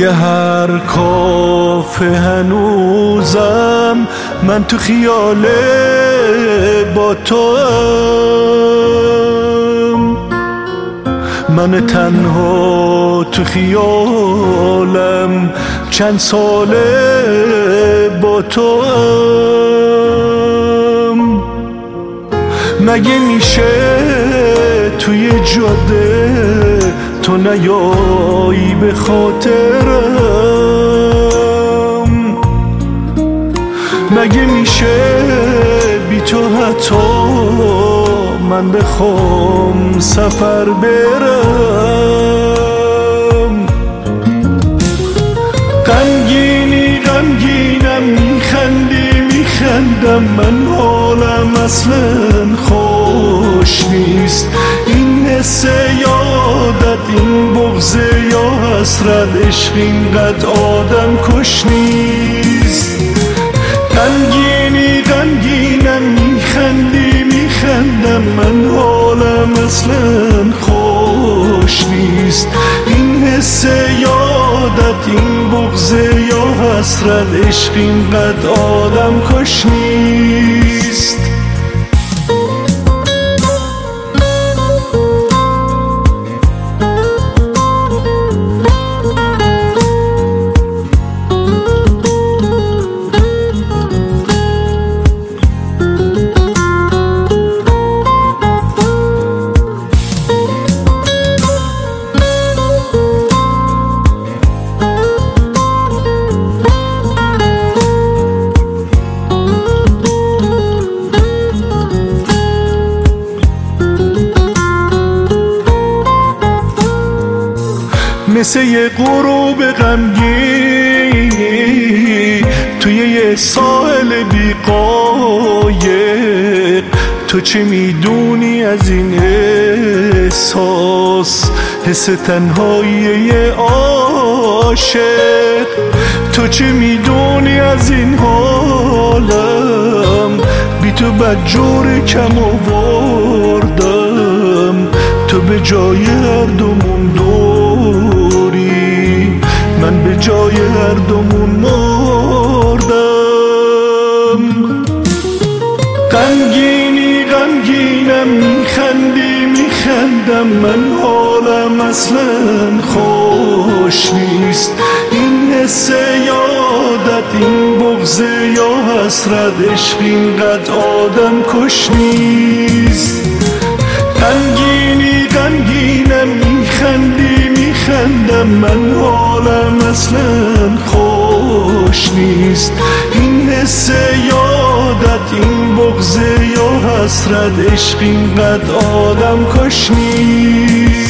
هر کافه هنوزم من تو خیال با توام، من تنها تو خیالم چند ساله با توام. مگه میشه توی جاده تو نیایی به خاطرم؟ مگه میشه بی تو حتی من بخوام سفر برم؟ غمگینم میخندم من حالم اصلا خوش نیست. این حس یادت، این بغض یا حسرت، عشق اینقدر آدم کش نیست. غمگینم میخندم من حالم اصلا خوش نیست. این حس یادت، این بغض یا حسرت، عشق اینقدر آدم کش نیست. مثل یه غروب غمگین توی یه ساحل بی‌قایق، تو چه میدونی از این احساس، حس تنهایی یه عاشق؟ تو چه میدونی از این حالم؟ بی تو بدجور کم آوردم، تو به جای هر دومون دوری، من به جای هر دومون مردم. غمگینم میخندم من حالم اصلا خوش نیست. این حس یادت، این بغض یا حسرت، عشق اینقدر آدم کش نیست. غمگینم میخندم من حالم اصلا خوش نیست. این حس یادت، این بغض یا حسرت، عشق اینقدر آدم کش نیست.